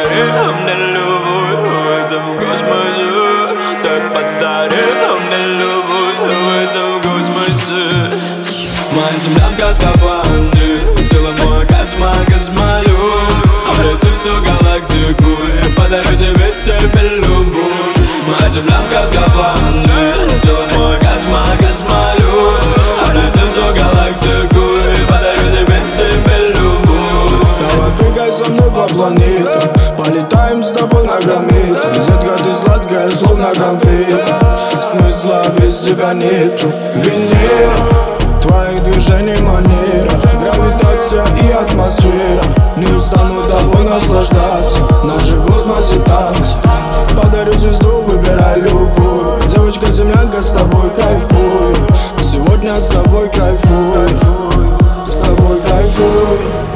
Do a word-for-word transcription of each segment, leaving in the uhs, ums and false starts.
подари мне любовь в этом космосе. Ты подари мне любовь в этом космосе. Моя землянка в скафандре, сила мой космо, космолет. Облетим всю галактику и подарю тебе, тебе любовь. Моя землянка в скафандре, сила мой космо, космолет. Облетим всю галактику и подарю тебе, тебе любовь. Давай прыгай со мной по планетам, полетаем с тобой на гамметах. Детка, ты сладкая, словно конфета, смысла без тебя нету. Венера, твоих движений манера, гравитация и атмосфера. Не устану тобой наслаждаться, наши в космосе танцы. Подарю звезду, выбирай любую. Девочка-землянка, с тобой кайфую. Сегодня с тобой кайфую, с тобой кайфую.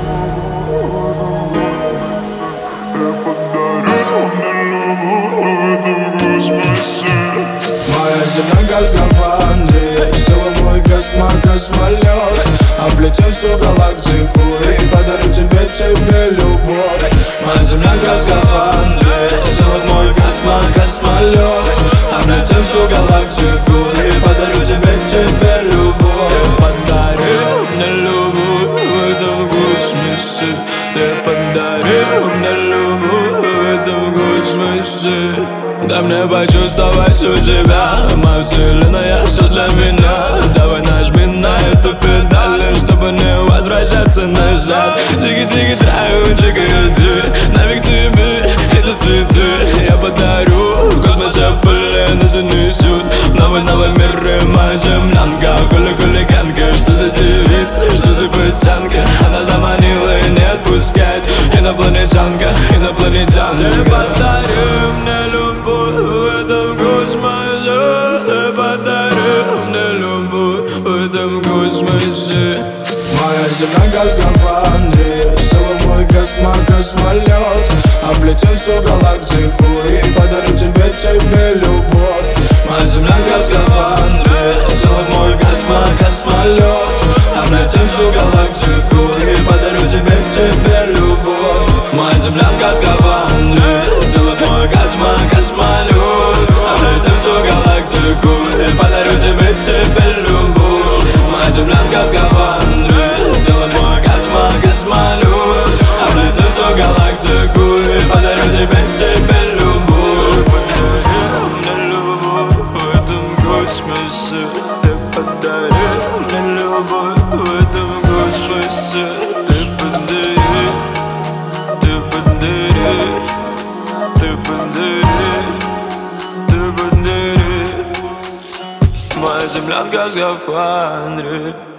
Моя землянка в скафандре, сила мой космо, космолет. Облетим всю галактику и подарю тебе, тебе любовь. Моя землянка в скафандре, сила мой космо, космолет. Облетим всю галактику и подарю тебе, тебе любовь. Ты подари мне любовь в этом космосе. Ты подари мне любовь в этом космосе. Дай мне почувствовать у тебя, моя вселенная, все для меня. Давай нажми на эту педаль, чтобы не возвращаться назад. Тики-тики драйв, тики-ты, нафиг тебе эти цветы. Я подарю в космосе пыль, нас унесут новый, новый мир. Моя землянка, хулиганка, что за девица, что за пацанка. Она заманила и не отпускает, инопланетянка, инопланетянка. Ты подари мне любовь в этом космосе. Ты подари мне любовь в этом космосе. Моя землянка в скафандре, сила мой космо, космолет. Облетим всю галактику и подарю тебе, тебе любовь. Моя землянка в скафандре, сила мой космо, космолет. Облетим всю галактику и подарю тебе, тебе любовь. Моя землянка в скафандре, сила мой космо, космолет. Облетим всю галактику и подарю тебе, тебе любовь. Моя землянка в скафандре, сила мой космо, космолет. Облетим всю галактику и подарю тебе, тебе любовь. Подари мне любовь в этом космосе. Ты подари мне любовь в этом космосе. Ты подари, ты подари, ты подари, ты подари. Моя землянка в скафандре.